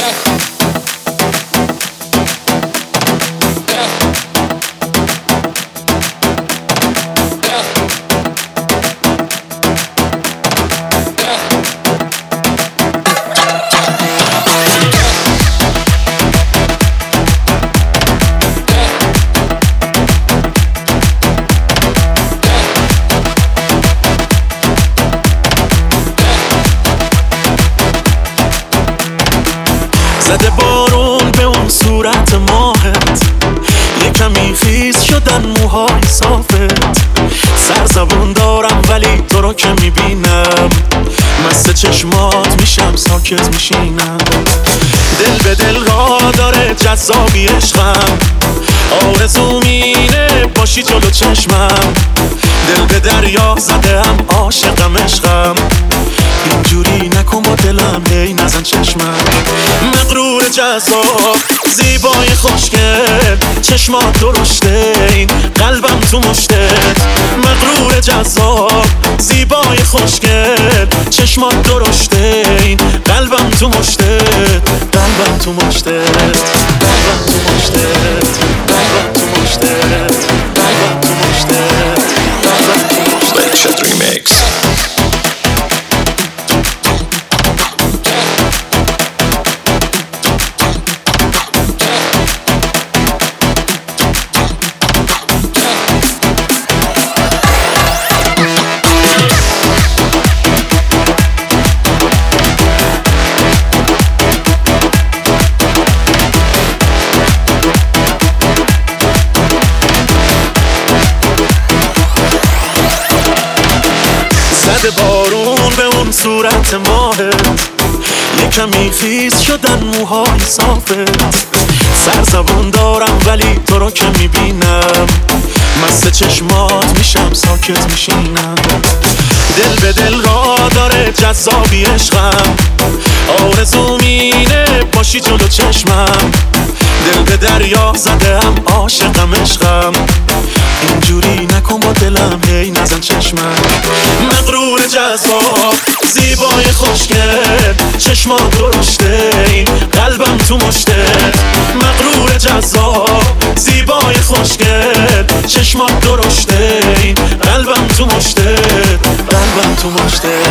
زده بارون به اون صورت ماهت، یه کمی خیز شدن موهای صافت. سرزبون دارم ولی تو رو که میبینم، مست چشمات میشم ساکت میشینم. دل به دل را داره جذابی عشقم، آرزو مینه باشی جلو چشمم. دل به دریا زده هم عاشقم عشقم، اینجوری نکن با دلم هی نزن چشمم. مغرور جذاب زیبای خوشگل، چشمات درشته این قلبم تو مشتت. مغرور جذاب زیبای خوشگل، چشمات درشته این قلبم تو مشتت. قلبم تو مشتت، قلبم تو مشتت، قلبم تو مشتت، قلبم تو مشتت، قلبم تو مشتت. Legend Remix. زده بارون به اون صورت ماهت، یه کمی خیز شدن موهای صافت. سرزبون دارم ولی تو رو که میبینم، مست چشمات میشم ساکت میشینم. دل به دل را داره جذابی عشقم، آرزو مینه باشی جلو چشمم. دل به دریا زده هم عاشقم عشقم، اینجوری نکن با دلم هی نزن چشمم. مغرور جذاب زیبای خوشگل، چشمات درشته این قلبم تو مشتت. مغرور جذاب زیبای خوشگل، چشمات درشته این قلبم تو مشتت. قلبم تو مشتت.